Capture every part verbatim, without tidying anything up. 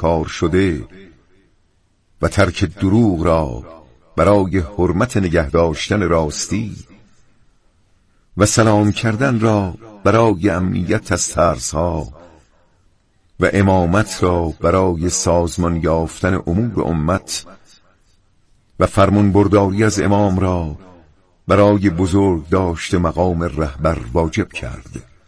کار شده و ترک دروغ را برای حرمت نگه داشتن راستی و سلام کردن را برای امنیت از ترس‌ها و امامت را برای سازمان یافتن امور امت و فرمان برداری از امام را برای بزرگ داشت مقام رهبر واجب کرد.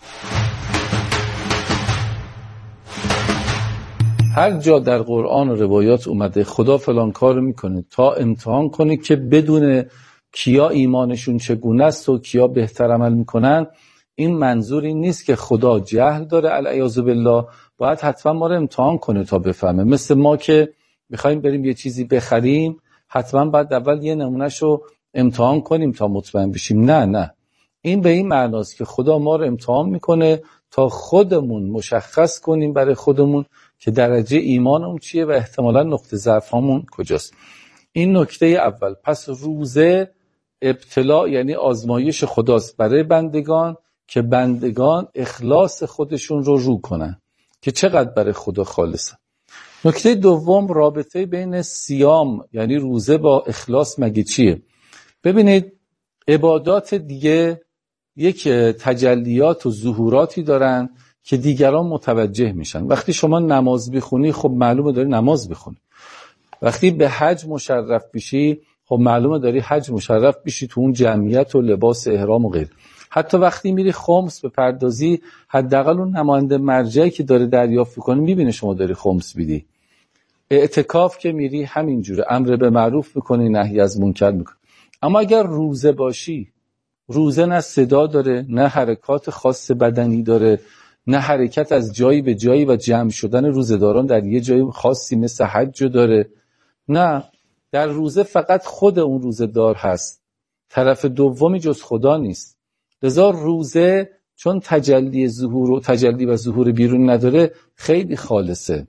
هر جا در قرآن و روایات اومده خدا فلان کارو میکنه تا امتحان کنه که بدون کیا ایمانشون چگونه است و کیا بهتر عمل میکنن، این منظوری نیست که خدا جهل داره العیاذ بالله، باید حتما ما رو امتحان کنه تا بفهمه. مثل ما که میخوایم بریم یه چیزی بخریم، حتما باید اول یه نمونهشو امتحان کنیم تا مطمئن بشیم. نه نه، این به این معناست که خدا ما رو امتحان میکنه تا خودمون مشخص کنیم برای خودمون که درجه ایمانمون چیه و احتمالاً نقطه ضعفمون کجاست. این نکته اول. پس روزه ابتلا یعنی آزمایش خداست برای بندگان که بندگان اخلاص خودشون رو رو کنن که چقدر برای خدا خالصه. نکته دوم، رابطه بین صیام یعنی روزه با اخلاص مگه چیه؟ ببینید عبادات دیگه یک تجلیات و ظهوراتی دارن که دیگران متوجه میشن. وقتی شما نماز بخونی خب معلومه داری نماز بخونی. وقتی به حج مشرف بشی خب معلومه داری حج مشرف بشی تو اون جمعیت و لباس احرام و غیر. حتی وقتی میری خمس به پردازی، حداقل اون نماینده مرجعی که داره دریافت میکنه میبینه شما داری خمس میدی. اعتکاف که میری همینجوره، امر به معروف میکنی نهی از منکر میکنی. اما اگر روزه باشی، روزه نه صدا داره، نه حرکات خاص بدنی داره، نه حرکت از جایی به جایی و جمع شدن روزه‌داران در یه جای خاصی مثل حج داره، نه، در روزه فقط خود اون روزه‌دار هست، طرف دومی جز خدا نیست. لذا روزه چون تجلی ظهور و تجلی و ظهور بیرون نداره خیلی خالصه.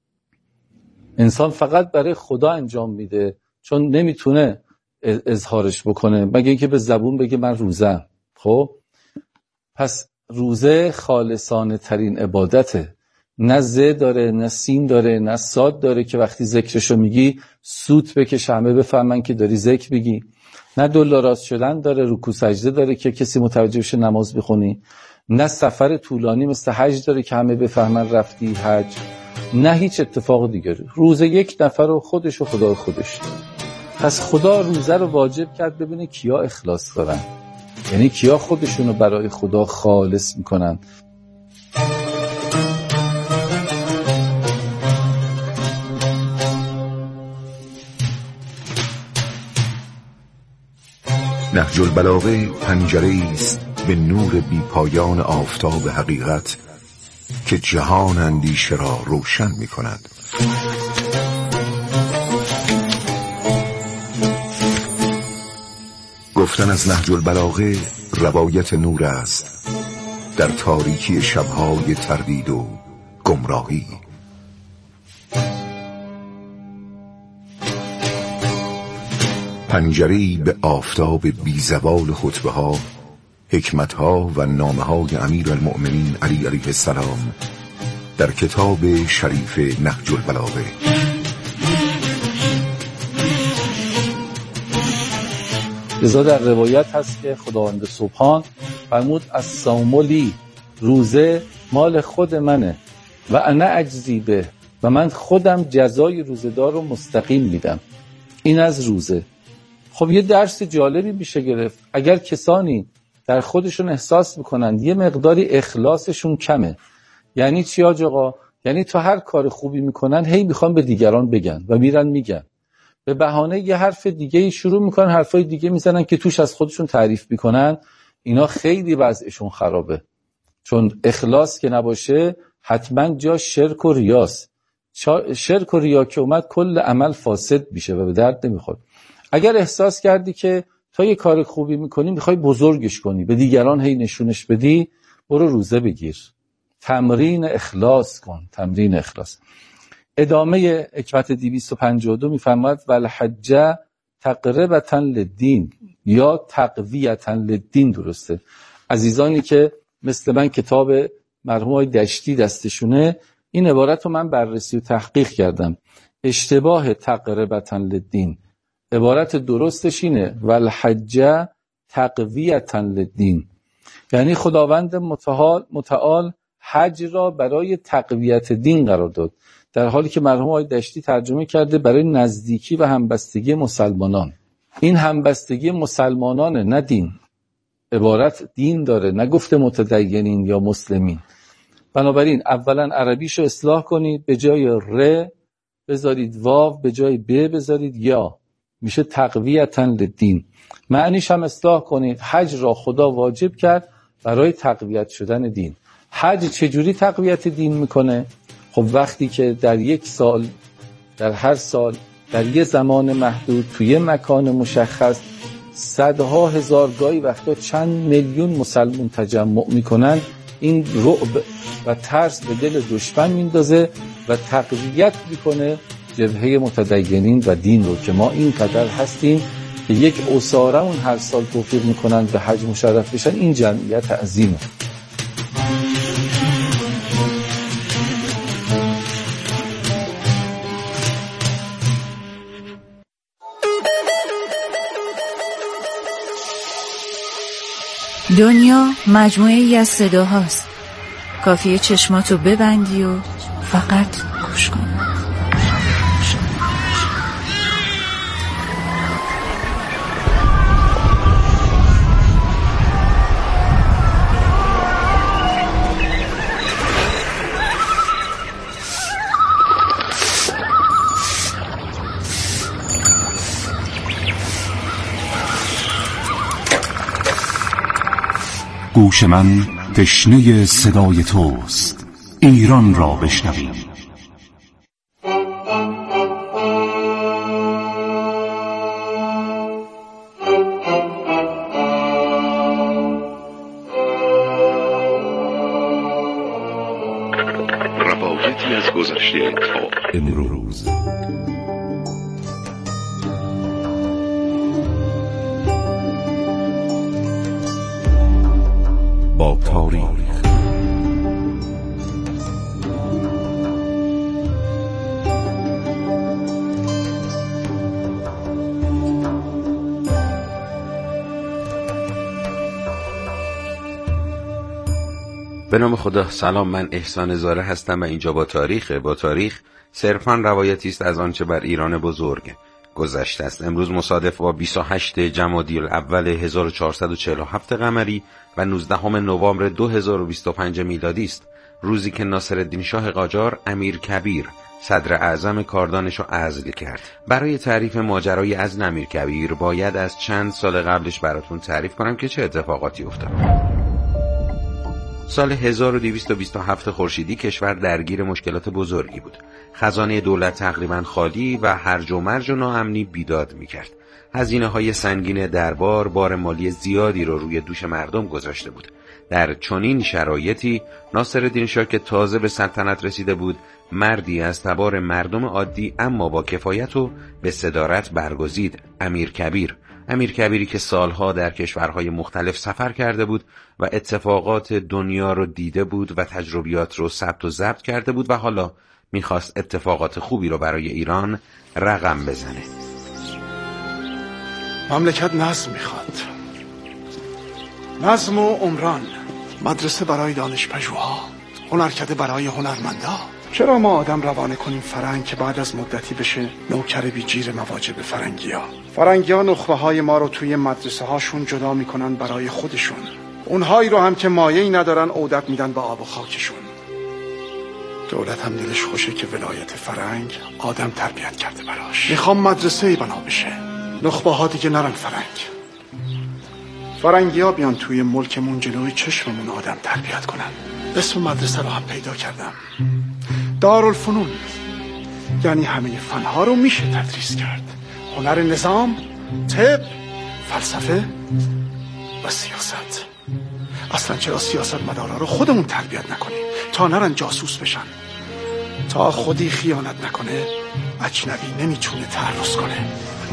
انسان فقط برای خدا انجام میده چون نمیتونه اظهارش بکنه مگه اینکه به زبون بگه من روزم. خب پس روزه خالصانه ترین عبادته. نه ز داره، نه سین داره، نه صاد داره که وقتی ذکرشو میگی سوت بکش همه بفهمن که داری ذکر میگی. نه دلاراست شدن داره، رکوع سجده داره که کسی متوجه بشه نماز بخونی. نه سفر طولانی مثل حج داره که همه بفهمن رفتی حج. نه هیچ اتفاق دیگری. روزه یک نفر و خودش و خدا خودش. پس خدا روزه رو واجب کرد ببینه کیا اخلاص دارن، یعنی کیا خودشونو برای خدا خالص میکنن. نهج البلاغه پنجره‌ای است به نور بی پایان آفتاب حقیقت که جهان اندیشه را روشن میکند. گفتن از نهج البلاغه روایت نور است در تاریکی شبهای تردید و گمراهی. پنجره‌ای به آفتاب بی زوال خطبه ها، حکمت ها و نامه های امیر المؤمنین علی علیه السلام در کتاب شریف نهج البلاغه. لذا در روایت هست که خداوند سبحان فرمود الصوم لی، روزه مال خود منه و انا اجزی به، و من خودم جزای روزه‌دار رو مستقیم میدم. این از روزه. خب یه درس جالبی میشه گرفت. اگر کسانی در خودشون احساس میکنن یه مقداری اخلاصشون کمه، یعنی چی حاج آقا؟ یعنی تو هر کار خوبی میکنن هی میخوان به دیگران بگن و میرن میگن، به بهانه یه حرف دیگه شروع میکنن حرفای دیگه میزنن که توش از خودشون تعریف میکنن. اینا خیلی وضعشون خرابه، چون اخلاص که نباشه حتما جا شرک و ریاست. شرک و ریا که اومد کل عمل فاسد میشه و به درد نمیخوره. اگر احساس کردی که تا یه کار خوبی میکنی میخوای بزرگش کنی، به دیگران هی نشونش بدی، برو روزه بگیر، تمرین اخلاص کن، تمرین اخلاص. ادامه حکمت دویست و پنجاه و دو میفرماید والحج تقربة للدین یا تقویة للدین. درسته عزیزانی که مثل من کتاب مرحوم های دشتی دستشونه، این عبارت رو من بررسی و تحقیق کردم. اشتباه تقربة للدین، عبارت درستش اینه والحج تقویة للدین، یعنی خداوند متعال متعال حج را برای تقویت دین قرار داد، در حالی که مرحوم آقای دشتی ترجمه کرده برای نزدیکی و همبستگی مسلمانان. این همبستگی مسلمانانه، نه دین. عبارت دین داره، نگفته متدینین یا مسلمین. بنابراین اولا عربیشو اصلاح کنید، به جای ر بذارید واو، به جای ب بذارید یا، میشه تقویة للدین. معنیش هم اصلاح کنید، حج را خدا واجب کرد برای تقویت شدن دین. حج چجوری تقویت دین میکنه؟ خب وقتی که در یک سال، در هر سال، در یه زمان محدود، توی یه مکان مشخص، صدها هزار گاهی وقتا چند میلیون مسلمون تجمع میکنن، این رعب و ترس به دل دشمن میندازه و تقویت میکنه جبهه متدینین و دین رو که ما اینقدر هستیم که یک اساره اون هر سال توفیق میکنن به حج مشرف بشن. این جمعیت عظیمه. دنیا مجموعه ای از صداهاست، کافیه چشماتو ببندی و فقط گوش کن. گوش من تشنه صدای توست، ایران را بشنویم. روایتی از گذشته تا امروز. با تاریخ. به نام خدا. سلام، من احسان زاره هستم و اینجا با تاریخ. با تاریخ صرفاً روایتی است از آنچه بر ایران بزرگ گذشته است. امروز مصادف با بیست و هشتم جمادی الاول هزار و چهارصد و چهل و هفت قمری و نوزدهم نوامبر دو هزار و بیست و پنج میلادی است، روزی که ناصرالدین شاه قاجار امیرکبیر صدر اعظم کاردانش را عزل کرد. برای تعریف ماجرای عزل امیرکبیر باید از چند سال قبلش براتون تعریف کنم که چه اتفاقاتی افتاد. سال هزار و دویست و بیست و هفت خورشیدی کشور درگیر مشکلات بزرگی بود. خزانه دولت تقریباً خالی و هرج و مرج و ناامنی بیداد می‌کرد. هزینه‌های سنگین دربار بار مالی زیادی رو روی دوش مردم گذاشته بود. در چنین شرایطی ناصرالدین شاه که تازه به سلطنت رسیده بود، مردی از تبار مردم عادی اما با کفایت و به صدارت برگزید، امیرکبیر. امیرکبیری که سالها در کشورهای مختلف سفر کرده بود و اتفاقات دنیا رو دیده بود و تجربیات رو ثبت و ضبط کرده بود و حالا میخواست اتفاقات خوبی رو برای ایران رقم بزنه. مملکت نظم میخواد، نظم و عمران، مدرسه برای دانش پژوها، هنرکده برای هنرمندا. چرا ما آدم روانه کنیم فرنگ که بعد از مدتی بشه نوکر بیجیر مواجب فرنگی ها؟ فرنگی ها نخبه های ما رو توی مدرسه هاشون جدا میکنن برای خودشون، اونهایی رو هم که مایه‌ای ندارن عودت میدن به آب و خاکشون. دولت هم دلش خوشه که ولایت فرنگ آدم تربیت کرده براش. میخوام مدرسه‌ای بنا بشه، نخبه ها دیگه نرن فرنگ، فرنگی ها بیان توی ملکمون جلوی چشممون آدم تربیت کنن. اسم مدرسه رو هم پیدا کردم، دارالفنون، یعنی همه فنها رو میشه تدریس کرد، هنر نظام، طب، فلسفه و سیاست. اصلا چرا سیاست مدارا رو خودمون تربیت نکنیم تا نرن جاسوس بشن؟ تا خودی خیانت نکنه اجنبی نمیتونه تعرض کنه.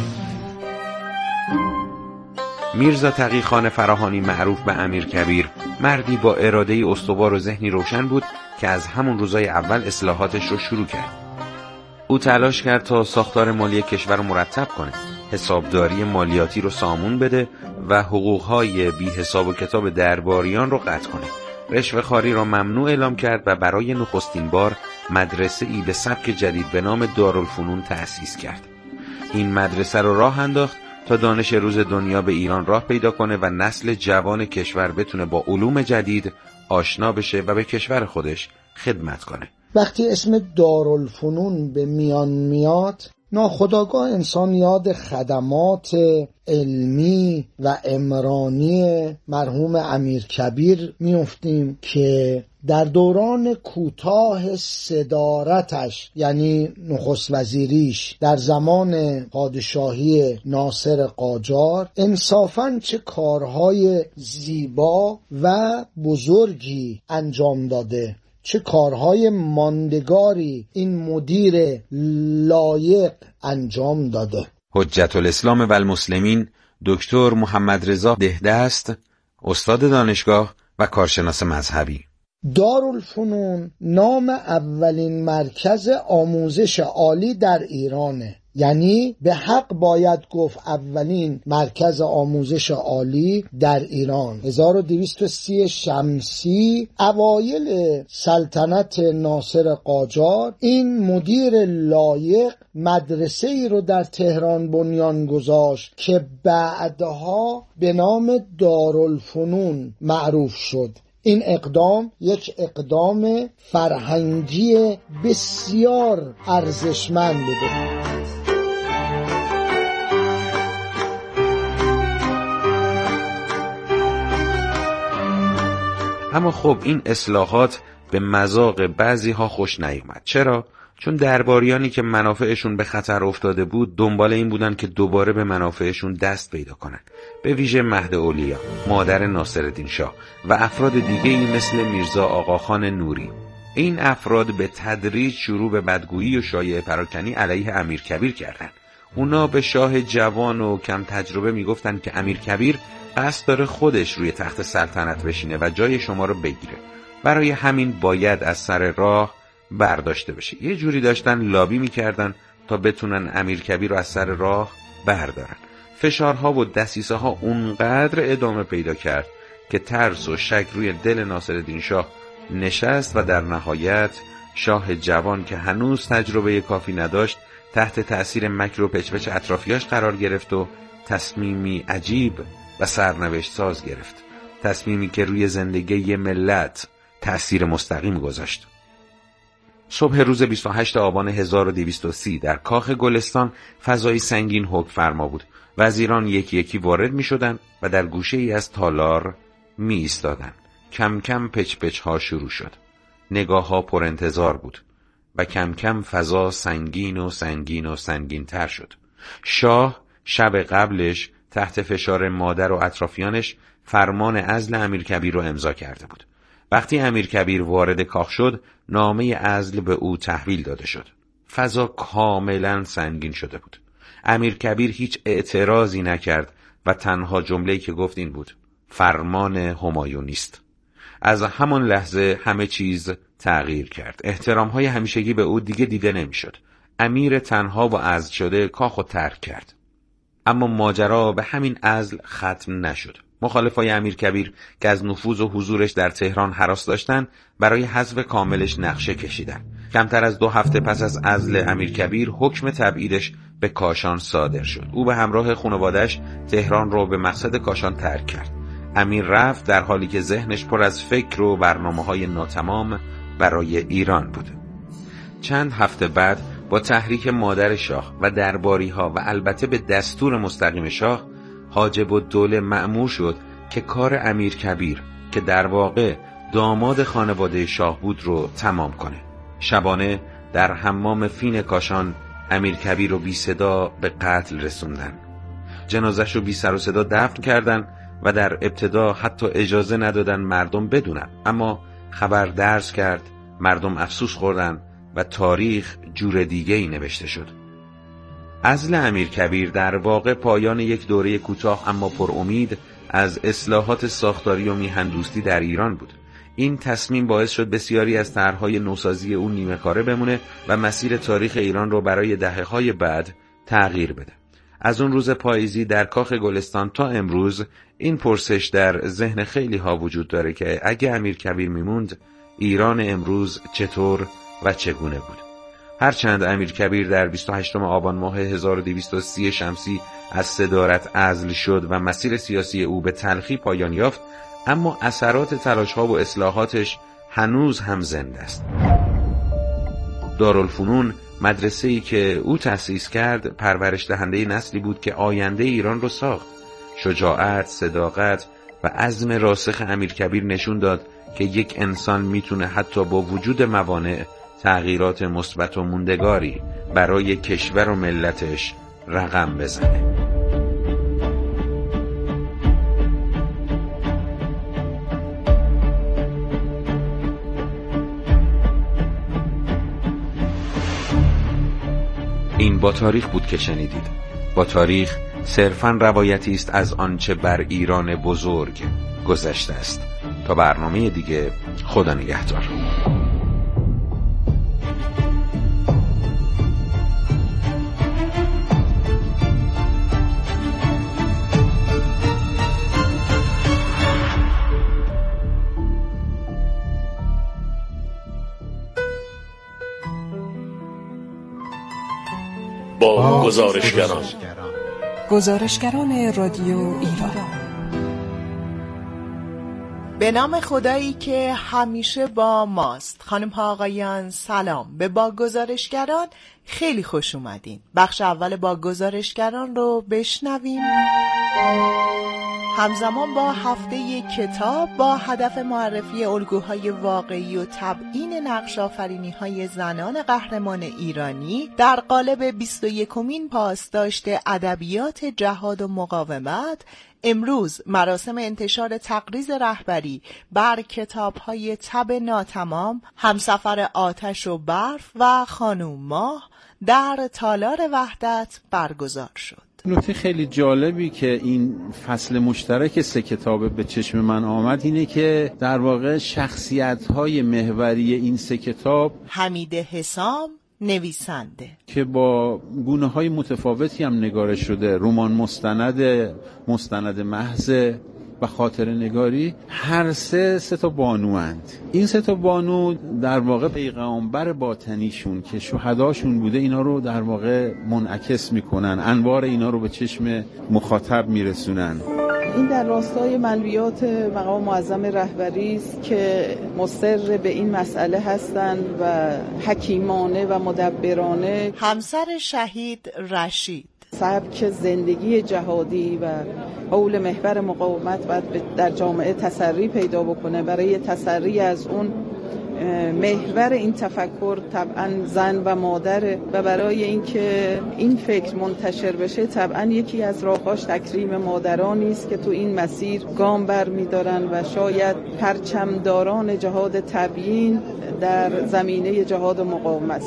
میرزا تقی‌خان فراهانی معروف به امیرکبیر، مردی با اراده استوار و ذهنی روشن بود که از همون روزای اول اصلاحاتش رو شروع کرد. او تلاش کرد تا ساختار مالی کشور رو مرتب کنه، حسابداری مالیاتی رو سامون بده و حقوقهای بی حساب و کتاب درباریان رو قطع کنه. رشوه‌خواری را ممنوع اعلام کرد و برای نخستین بار مدرسه‌ای به سبک جدید به نام دارالفنون تأسیس کرد. این مدرسه رو راه انداخت تا دانش روز دنیا به ایران راه پیدا کنه و نسل جوان کشور بتونه با علوم جدید آشنا بشه و به کشور خودش خدمت کنه. وقتی اسم دارالفنون به میان میاد، ناخودآگاه انسان یاد خدمات علمی و عمرانی مرحوم امیرکبیر میافتیم که در دوران کوتاه صدارتش، یعنی نخست وزیریش در زمان پادشاهی ناصر قاجار، انصافاً چه کارهای زیبا و بزرگی انجام داده، چه کارهای ماندگاری این مدیر لایق انجام داده. حجت الاسلام و المسلمین دکتر محمد رضا دهدست، استاد دانشگاه و کارشناس مذهبی. دارالفنون نام اولین مرکز آموزش عالی در ایرانه، یعنی به حق باید گفت اولین مرکز آموزش عالی در ایران. هزار و دویست و سی شمسی اوایل سلطنت ناصر قاجار این مدیر لایق مدرسه ای رو در تهران بنیان گذاشت که بعدها به نام دارالفنون معروف شد. این اقدام یک اقدام فرهنگی بسیار ارزشمند بوده. اما خب این اصلاحات به مذاق بعضی ها خوش نیومد. چرا؟ چون درباریانی که منافعشون به خطر افتاده بود دنبال این بودن که دوباره به منافعشون دست پیدا کنن. به ویژه مهد اولیا، مادر ناصرالدین شاه و افراد دیگه‌ای مثل میرزا آقاخان نوری. این افراد به تدریج شروع به بدگویی و شایعه پراکنی علیه امیرکبیر کردند. اونا به شاه جوان و کم تجربه میگفتن که امیرکبیر قصد داره خودش روی تخت سلطنت بشینه و جای شما رو بگیره. برای همین باید از سر راه برداشته بشه. یه جوری داشتن لابی میکردن تا بتونن امیرکبیر رو از سر راه بردارن. فشارها و دسیسه ها اونقدر ادامه پیدا کرد که ترس و شک روی دل ناصرالدین شاه نشست و در نهایت شاه جوان که هنوز تجربه کافی نداشت تحت تأثیر مکر و پچ‌پچ اطرافیاش قرار گرفت و تصمیمی عجیب و سرنوشت ساز گرفت. تصمیمی که روی زندگی یه ملت تأثیر مستقیم گذاشت. صبح روز بیست و هشتم آبان هزار و دویست و سی در کاخ گلستان فضای سنگین حکم فرما بود. وزیران یکی یکی وارد می شدن و در گوشه ای از تالار می ایستادن. کم کم پچ پچ ها شروع شد. نگاه ها پر انتظار بود و کم کم فضا سنگین و سنگین و سنگین تر شد. شاه شب قبلش تحت فشار مادر و اطرافیانش فرمان عزل امیرکبیر رو امضا کرده بود. وقتی امیرکبیر وارد کاخ شد نامه عزل به او تحویل داده شد. فضا کاملا سنگین شده بود. امیرکبیر هیچ اعتراضی نکرد و تنها جمله‌ای که گفت این بود: فرمان همایونی است. از همان لحظه همه چیز تغییر کرد. احترام‌های همیشگی به او دیگه دیده نمی‌شد. امیر تنها و عزل شده کاخو ترک کرد. اما ماجرا به همین عزل ختم نشد. مخالفای امیرکبیر که از نفوذ و حضورش در تهران هراس داشتن برای حذف کاملش نقشه کشیدن. کمتر از دو هفته پس از عزل امیرکبیر حکم تبعیدش به کاشان صادر شد. او به همراه خانواده‌اش تهران رو به مقصد کاشان ترک کرد. امیر رفت در حالی که ذهنش پر از فکر و برنامه‌های ناتمام برای ایران بود. چند هفته بعد با تحریک مادر شاه و درباری‌ها و البته به دستور مستقیم شاه، حاجب الدوله مأمور شد که کار امیرکبیر که در واقع داماد خانواده شاه بود رو تمام کنه. شبانه در حمام فین کاشان امیرکبیر رو بی صدا به قتل رسوندن. جنازش رو بی سر و صدا دفن کردن و در ابتدا حتی اجازه ندادن مردم بدونن، اما خبر درز کرد، مردم افسوس خوردن و تاریخ جور دیگه ای نوشته شد. عزل امیرکبیر در واقع پایان یک دوره کوتاه اما پر امید از اصلاحات ساختاری و میهندوستی در ایران بود. این تصمیم باعث شد بسیاری از طرح‌های نوسازی او نیمه کاره بمونه و مسیر تاریخ ایران رو برای دهه‌های بعد تغییر بده. از اون روز پاییزی در کاخ گلستان تا امروز این پرسش در ذهن خیلی ها وجود داره که اگه امیرکبیر میموند ایران امروز چطور و چگونه بود. هرچند امیرکبیر در بیست و هشتم آبان ماه هزار و دویست و سی شمسی از صدارت عزل شد و مسیر سیاسی او به تلخی پایان یافت، اما اثرات تلاش‌ها و اصلاحاتش هنوز هم زنده است. دارالفنون، مدرسه‌ای که او تأسیس کرد، پرورش دهنده نسلی بود که آینده ایران رو ساخت. شجاعت، صداقت و عزم راسخ امیرکبیر نشون داد که یک انسان میتونه حتی با وجود موانع تغییرات مثبت و موندگاری برای کشور و ملتش رقم بزنه. این با تاریخ بود که شنیدید. با تاریخ صرفاً روایتی است از آنچه بر ایران بزرگ گذشته است. تا برنامه دیگه، خدا نگهدار. با گزارشگران گزارشگران رادیو ایران. به نام خدایی که همیشه با ماست. خانم ها آقایان سلام. به با گزارشگران خیلی خوش اومدین. بخش اول با گزارشگران رو بشنویم. همزمان با هفته کتاب با هدف معرفی الگوهای واقعی و تبیین نقش آفرینی های زنان قهرمان ایرانی در قالب بیست و یکمین پاسداشت ادبیات جهاد و مقاومت، امروز مراسم انتشار تقریض رهبری بر کتاب‌های تب ناتمام، همسفر آتش و برف و خانوم ماه در تالار وحدت برگزار شد. نکته خیلی جالبی که این فصل مشترک سه کتاب به چشم من آمد اینه که در واقع شخصیت‌های محوری این سه کتاب، حمید حسام نویسنده که با گونه‌های متفاوتی هم نگارش شده، رمان مستند، مستند محض و خاطره نگاری، هر سه سه تا بانوند. این سه تا بانو در واقع پیغامبر باطنیشون که شهداشون بوده اینا رو در واقع منعکس میکنن، انوار اینا رو به چشم مخاطب میرسونن. این در راستای منویات مقام معظم رهبری است که مصر به این مسئله هستند و حکیمانه و مدبرانه. همسر شهید رشید، سبک زندگی جهادی و حول محور مقاومت باید در جامعه تسری پیدا بکنه. برای تسری از اون محور این تفکر طبعا زن و مادره و برای اینکه این فکر منتشر بشه طبعا یکی از راهاش تکریم مادرانی است که تو این مسیر گام بر می‌دارن و شاید پرچمداران جهاد تبیین در زمینه جهاد مقاومت.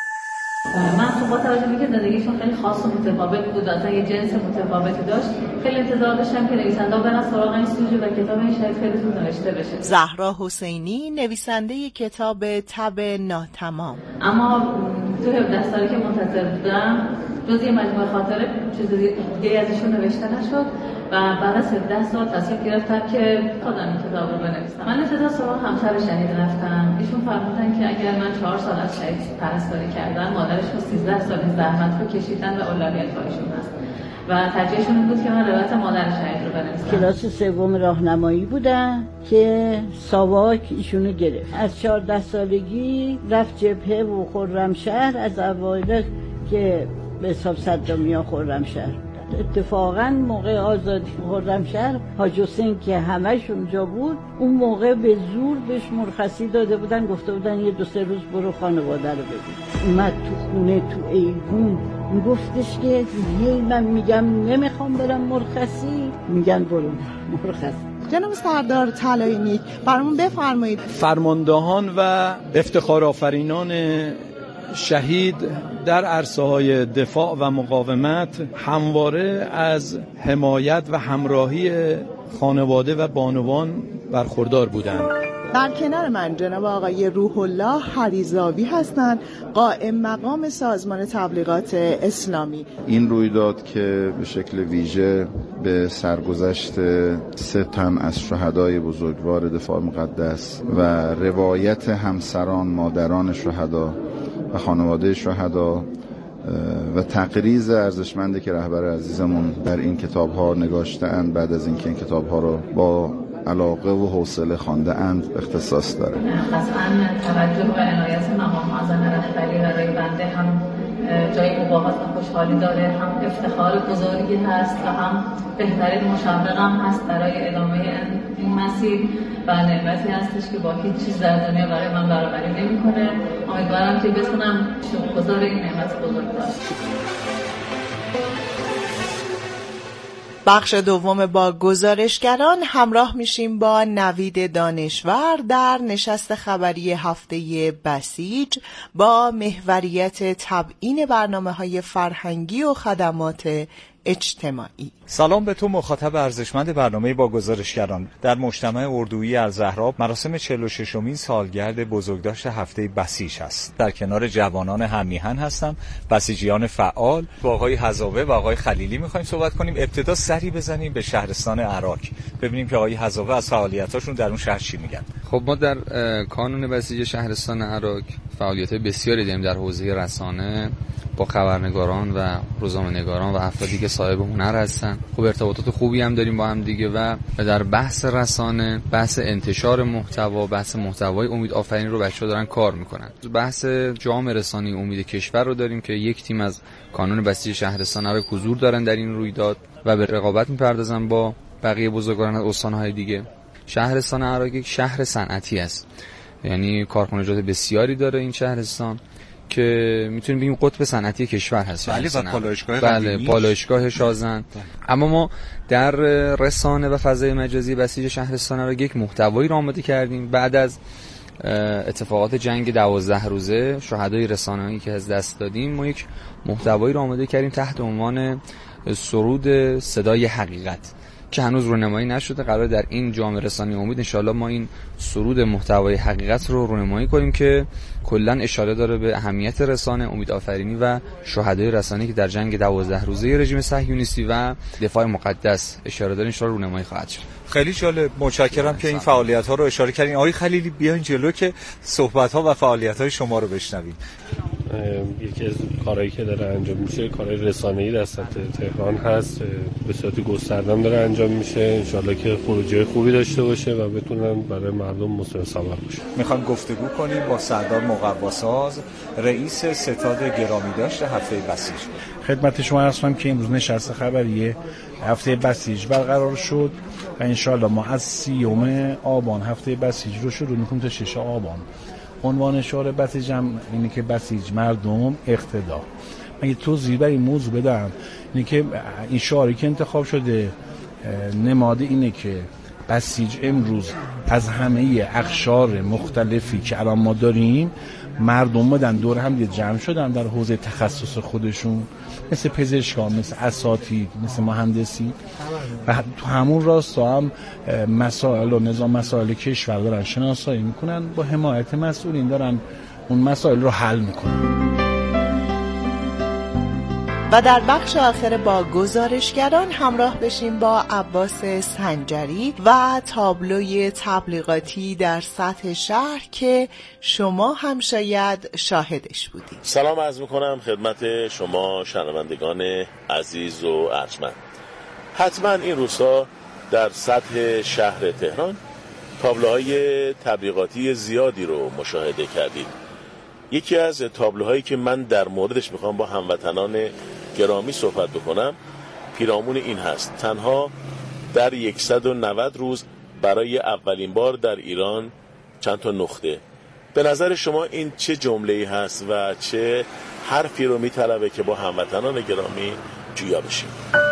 من خب با توجه به که زندگیشون خیلی خاص و متفاوت بود، اصلا یه جنس متفاوتی داشت، خیلی انتظار داشتم که نویسنده برن سراغ این سوژه و کتاب این شاید خیلی زود نوشته بشه. زهرا حسینی، نویسنده کتاب تب ناتمام. اما تو هفده سالی که منتظر بودم جز یه مجموعه خاطره چیز دیگه ازشون نوشته نشد و بعد از هفده سال تصمیم گرفتم که خودم این کتاب رو بنویسم. من ابتدا سراغ همسر شهید رفتم. ایشون فرمودن که اگر من چهار سال از شهید پرستاری کردم، مادرش رو سیزده سال زحمت رو کشیدن و اولویت هایشون هست و ترجیحشون این بود که من روایت مادر شهید رو بنویسم. کلاس سوم راهنمایی بودن که ساواک ایشونو گرفت. از چهارده سالگی رفت جبهه و خرمشهر، از اوایل که به حساب صدامیا خرمشهر. اتفاقا موقع آزادی خرمشهر حاج حسین که همش اونجا بود، اون موقع به زور بهش مرخصی داده بودن، گفته بودن یه دو سه روز برو خانواده رو ببین. اومد تو خونه تو ایوون میگفتش که یه من میگم نمیخوام برم مرخصی، میگن برو مرخصی. جناب سردار طلایی نیک برامون بفرمایید. فرماندهان و افتخار آفرینان شهید در عرصه‌های دفاع و مقاومت همواره از حمایت و همراهی خانواده و بانوان برخوردار بودند. در کنار من جناب آقای روح الله حریزاوی هستند، قائم مقام سازمان تبلیغات اسلامی. این رویداد که به شکل ویژه به سرگذشت سه تن از شهدای بزرگوار دفاع مقدس و روایت همسران مادران شهدا و خانواده شهدا و تقریض ارزشمندی که رهبر عزیزمون در این کتاب‌ها نگاشته‌اند، بعد از اینکه این کتاب‌ها رو با علاقه و حوصله خوانده‌اند اختصاص داره. قطعاً توجه و عنایت مقام معظم رهبری برای بنده هم جای مباهات و خوشحالی داره، هم افتخار بزرگی هست و هم بهترین مشوق هم هست برای ادامه این مسیر و نعمتی هستش که با هیچ چیز در دنیا برای من برابری نمی‌کنه. امیدوارم که بتونم شکرگزار این نعمت بزرگ باشم. بخش دوم با گزارشگران همراه میشیم با نوید دانشور در نشست خبری هفته بسیج با محوریت تبیین برنامه‌های فرهنگی و خدمات اجتماعی. سلام به تو مخاطب ارزشمند برنامه با گزارشگران. در مجتمع اردویی الزهراء مراسم چهل و ششمین سالگرد بزرگداشت هفته بسیج است. در کنار جوانان هم‌میهن هستم، بسیجیان فعال، با آقای هضاوه و آقای خلیلی می‌خوایم صحبت کنیم. ابتدا سری بزنیم به شهرستان عراک، ببینیم که آقای هضاوه از فعالیتاشون در اون شهر چی میگن. خب ما در کانون بسیج شهرستان عراک فعالیت بسیاری داریم در حوزه رسانه با خبرنگاران و روزنامه‌نگاران و افرادی که صاحب هنر هستن. خب ارتباطات خوبی هم داریم با هم دیگه و در بحث رسانه، بحث انتشار محتوا، بحث محتوای امید آفرین رو بچه‌ها دارن کار میکنن. بحث جام رسانه‌ای امید کشور رو داریم که یک تیم از کانون بسیج شهرستان عراک حضور دارن در این رویداد و به رقابت میپردازن با بقیه بزرگان از استان‌های دیگه. شهرستان عراک یک شهر صنعتی است، یعنی کارخانجات بسیاری داره این شهرستان که میتونیم بگیم قطب صنعتی کشور هست. بله و پالایشگاه بله پالایشگاه شازن. اما ما در رسانه و فضای مجازی بسیج شهرستان را یک محتوایی را آماده کردیم. بعد از اتفاقات جنگ دوازده روزه شهدای رسانه‌ای که از دست دادیم، ما یک محتوایی را آماده کردیم تحت عنوان سرود صدای حقیقت که هنوز رونمایی نشده. قرار در این جام رسانه‌ای امید انشالله ما این سرود محتوای حقیقت رو رونمایی کنیم که کلاً اشاره داره به اهمیت رسانه، امید آفرینی و شهدای رسانه‌ای که در جنگ دوازده روزه رژیم صهیونیستی و دفاع مقدس اشاره داره، انشالله رونمایی خواهد شد. خیلی جالب، متشکرم که این فعالیت‌ها رو اشاره کردین. آقای خلیلی بیاین جلو که صحبت‌ها و فعالیت‌های شما رو بشنویم. یکی از کارهایی که داره انجام میشه کارهای رسانه‌ای در سطح تهران هست، به صورت گسترده‌ام داره انجام میشه. انشالله که خروجی خوبی داشته باشه و بتونن برای مردم مساعد سابق باشه. میخوام گفتگو کنیم با سردار مقواساز، رئیس ستاد گرامی داشت هفته بسیج. خدمت شما عرض کنم که امروز نشست خبری هفته بسیج برقرار شد و انشالله ما از سیوم آبان هفته بسیج رو شروع میکنیم تا شش آبان. عنوان شعار بسیج هم اینه که بسیج مردم اقتدا. من یه توضیح برای این موضوع بدم، اینه که این شعاری که انتخاب شده نماد اینه که بسیج امروز از همه اقشار مختلفی که الان ما داریم مردم بدن دور هم دیگه جمع شدن در حوزه تخصص خودشون، مثل پزشکان، مثل اساتید، مثل مهندسی و تو همون راستا هم مسائل و نظام مسائل کشور دارن شناسایی میکنن، با حمایت مسئولین دارن اون مسائل رو حل میکنن. و در بخش آخر با گزارشگران همراه بشیم با عباس سنجری و تابلوی تبلیغاتی در سطح شهر که شما هم شاید شاهدش بودید. سلام عرض میکنم خدمت شما شنوندگان عزیز و ارجمند. حتما این روزها در سطح شهر تهران تابلوهای تبلیغاتی زیادی رو مشاهده کردید. یکی از تابلوهایی که من در موردش میخوام با هموطنان گرامی صحبت بکنم پیرامون این هست: تنها در صد و نود روز برای اولین بار در ایران چند تا نقطه. به نظر شما این چه جمله‌ای هست و چه حرفی رو میطلبه که با هموطنان گرامی جویا بشیم؟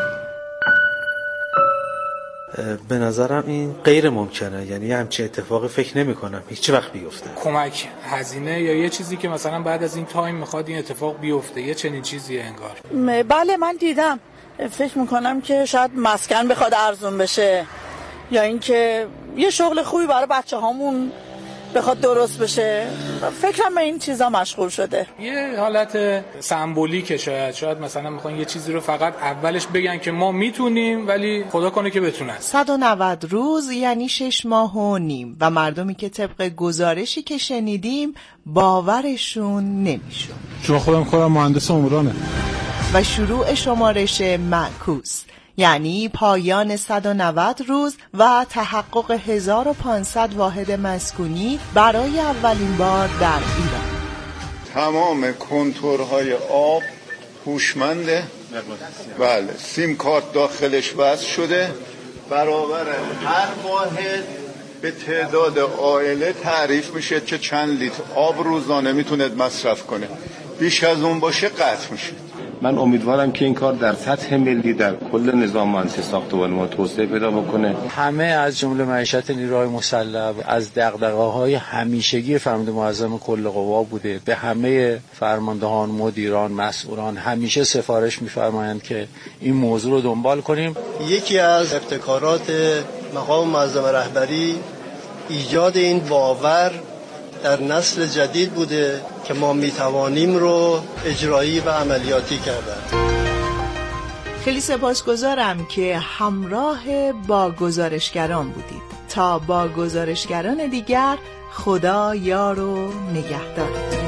به نظرم این غیر ممکنه، یعنی همچین اتفاقی فکر نمی کنم هیچ وقت بیفته. کمک هزینه یا یه چیزی که مثلا بعد از این تایم میخواد این اتفاق بیفته، یه چنین چیزیه انگار. بله من دیدم، فکر میکنم که شاید مسکن بخواد ارزون بشه یا اینکه یه شغل خوبی برای بچه هامون بخواد درست بشه. فکرم به این چیزا مشغول شده. یه حالت سمبولیکه، شاید شاید مثلا میخوان یه چیزی رو فقط اولش بگن که ما میتونیم ولی خدا کنه که بتونن. صد و نود روز یعنی شش ماه و نیم و مردمی که طبق گزارشی که شنیدیم باورشون نمیشون. چون خودم خودم مهندس عمرانه. و شروع شمارش معکوس یعنی پایان صد و نود روز و تحقق هزار و پانصد واحد مسکونی برای اولین بار در ایران. تمام کنتورهای آب هوشمنده. بله، سیم کارت داخلش وصل شده، برابر هر واحد به تعداد عائله تعریف میشه که چند لیتر آب روزانه میتونه مصرف کنه. بیش از اون باشه قطع میشه. من امیدوارم که این کار در سطح ملی در کل نظام مهندسی ساختمان ما توسعه پیدا بکنه. همه از جمله معیشت نیروهای مسلح از دغدغه‌های همیشگی فرمانده معظم کل قوا بوده. به همه فرماندهان، مدیران، مسئولان همیشه سفارش می‌فرمایند که این موضوع رو دنبال کنیم. یکی از ابتکارات مقام معظم رهبری ایجاد این باور در نسل جدید بوده که ما میتوانیم رو اجرایی و عملیاتی کردن. خیلی سپاسگزارم که همراه با گزارشگران بودید. تا با گزارشگران دیگر، خدا یار و نگهدار.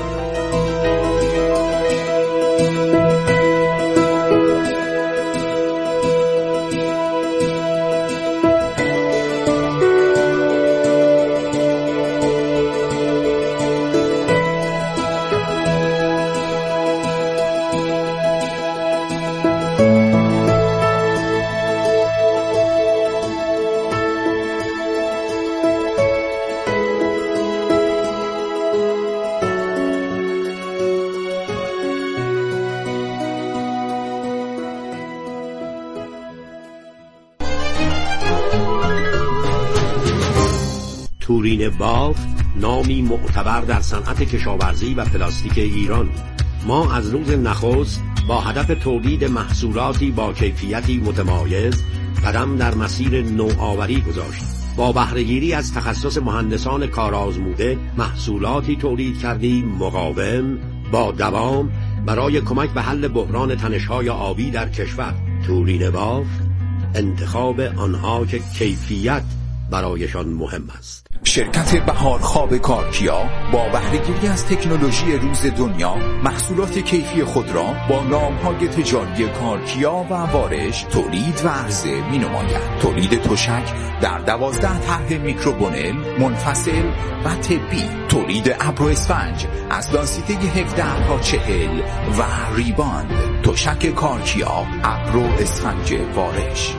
تورین بافت نامی معتبر در صنعت کشاورزی و پلاستیک ایران. ما از روز نخست با هدف تولید محصولاتی با کیفیتی متمایز قدم در مسیر نوآوری گذاشتیم. با بهره‌گیری از تخصص مهندسان کارآزموده محصولاتی تولید کردیم مقاوم، با دوام، برای کمک به حل بحران تنش‌های آبی در کشور. تورین بافت، انتخاب آنها که کیفیت برایشان مهم است. شرکت بهارخواب کارکیا با بهره‌گیری از تکنولوژی روز دنیا محصولات کیفی خود را با نام‌های تجاری کارکیا و وارش تولید و عرضه می‌نماید. تولید تشک در دوازده طرح میکروبونل منفصل و طبی، تولید ابر و اسفنج از دانسیته هفده تا چهل و ریباند. تشک کارکیا، ابر و اسفنج وارش.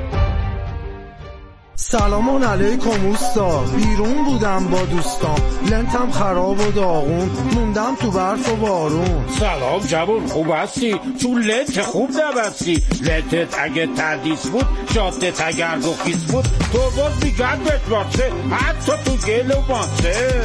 سلامان علیکم اوستا، بیرون بودم با دوستام، لنتم خراب و داغون، موندم تو برف و بارون. سلام جوان، خوب هستی؟ چون لنت خوب نبستی. لنتت اگه تردیس بود، شاتت اگر گخیز بود، تو باز میگن بتواسه، حتی تو گل و ماسه.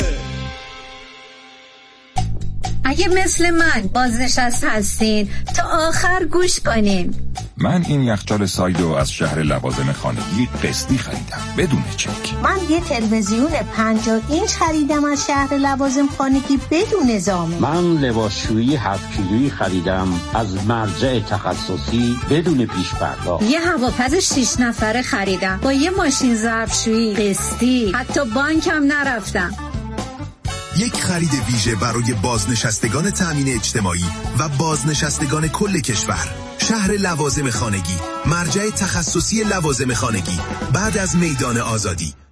اگه مثل من بازنشسته هستین تا آخر گوش کنین. من این یخچال سایدو از شهر لوازم خانگی قسطی خریدم بدون چک. من یه تلویزیون پنجاه اینچ خریدم از شهر لوازم خانگی بدون زامن. من لباسشویی هفت کیلویی خریدم از مرجع تخصصی بدون پیش پرداخت. یه هواپز شش نفره خریدم با یه ماشین ظرفشویی قسطی، حتی بانکم نرفتم. یک خرید ویژه برای بازنشستگان تامین اجتماعی و بازنشستگان کل کشور. شهر لوازم خانگی، مرجع تخصصی لوازم خانگی، بعد از میدان آزادی.